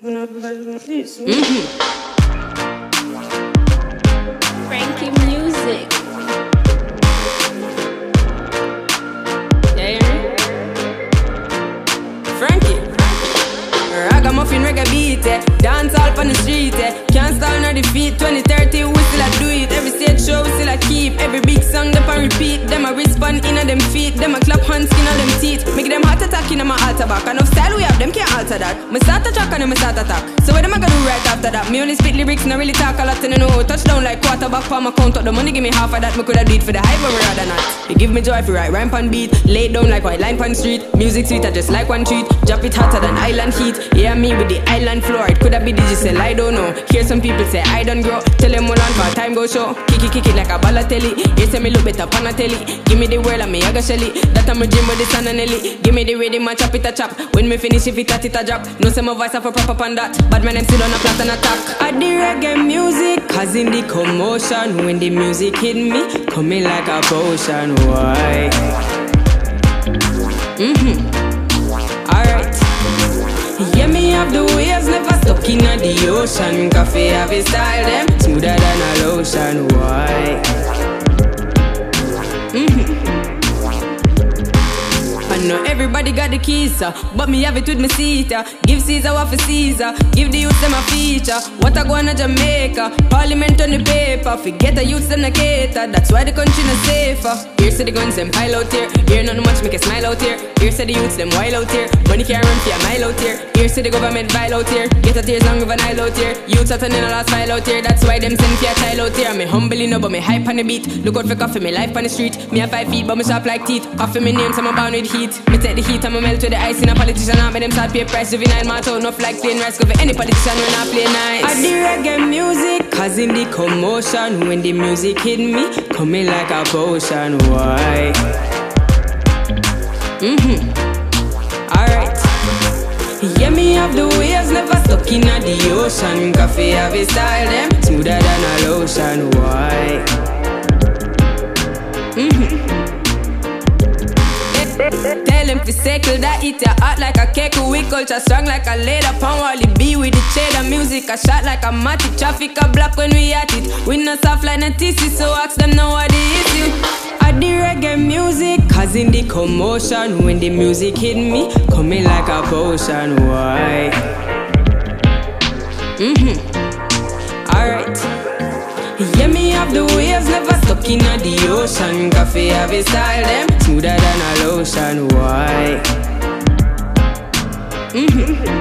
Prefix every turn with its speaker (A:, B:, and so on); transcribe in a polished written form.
A: Frankie Music. Yeah, Frankie. Ragamuffin reggae beat, dance all on the street, can't stall nor defeat. 2030 we still a do it. Every stage show we still a keep. Every big song them a repeat. Them a respond in a them feet. Them a clap hands skin on them teeth. Make them heart attack in my altar back. Enough style we have, them can't alter that. Me start a track and them start attack. So what them a gonna do right after that? Me only spit lyrics, not really talk a lot. And I know touchdown like quarterback for my count up. The money give me half of that. Me coulda do it for the hype, but me rather not. You give me joy if you write rhyme pan beat. Lay it down like white line pan street. Music sweet, I just like one treat. Drop it hotter than island heat. Yeah, me with the island floor. It coulda be digital, I don't know. Hear some people say I don't grow. Tell them all on for time go show. Kick it like a Balotelli. You say me look better pan a telly. Give me the world and me a go shelly. That I'm a dream with the sun and Nelly. Give me the rhythm and chop it a chop. When me finish if it a drop. No say my voice have a proper pan that. But man them still on a plot and attack. I the reggae music, causing the commotion. When the music hit me, coming like a potion. Why? Alright. Yeah, me have the waves, never stuck in the ocean. Coffee have a style, them smoother than a lotion. Why? I know everybody got the keys, but me have it with me seater. Give Caesar what for Caesar, give the youths them a feature. What I go on to Jamaica, Parliament on the paper. Forget the youths them the cater, that's why the country not safer. Here say the guns them pile out here, here not much make a smile out here. Here say the youths them wild out here, money can't run for a mile out here. Here say the government vile out here, get a tears long of an Nile out here. Youths are turning a last mile out here, that's why them send for a child out here. Me humbly know but me hype on the beat, look out for coffee, me life on the street. Me have 5 feet but me sharp like teeth, coffee me name so I'm bound with heat. Me take the heat and me melt with the ice in a politician. I make them start pay price. Juvenile mouth out enough like plain rice. Cover any politician when I play nice. I the reggae music, causing the commotion. When the music hit me, coming like a potion. Why? Alright. Yeah, me have the waves, never stuck in the ocean. Coffee have a style, them smoother than a lotion. Why? Tell him to circle that eat ya hot like a cake. We culture strong like a leather. Pound Wally B with the cheddar. Music a shot like a matic. Traffic a block when we at it. We not soft like a TC, so ask them now what the issue. I the reggae music, causing the commotion. When the music hit me, coming like a potion. Why? Alright. Yeah, me have the waves, never stuck in the ocean. Coffee have a style, them smoother than a lotion. Why?